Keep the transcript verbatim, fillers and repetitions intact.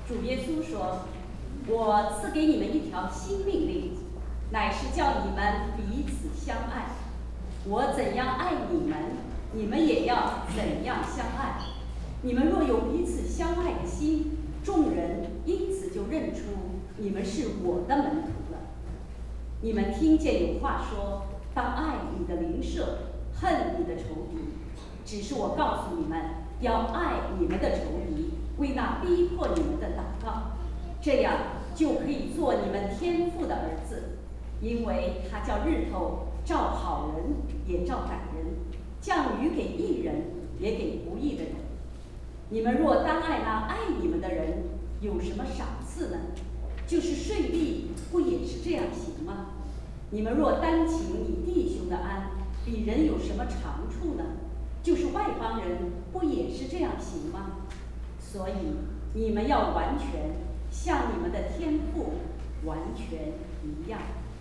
主耶稣说：“我赐给你们一条新命令，乃是叫你们彼此相爱。我怎样爱你们，你们也要怎样相爱。你们若有彼此相爱的心，众人因此就认出你们是我的门徒了。你们听见有话说，当爱你的邻舍，恨你的仇敌。只是我告诉你们，要爱你们的仇敌，为那逼迫你们的祷告，这样就可以做你们天父的儿子。因为他叫日头照好人也照歹人，降雨给义人也给不义的人。你们若单爱那爱你们的人，有什么赏赐呢？就是税吏，不也是这样行吗？你们若单请你弟兄的安，比人有什么长处呢？就是外邦人，不也是这样行吗？所以你们要完全，像你们的天父完全一样。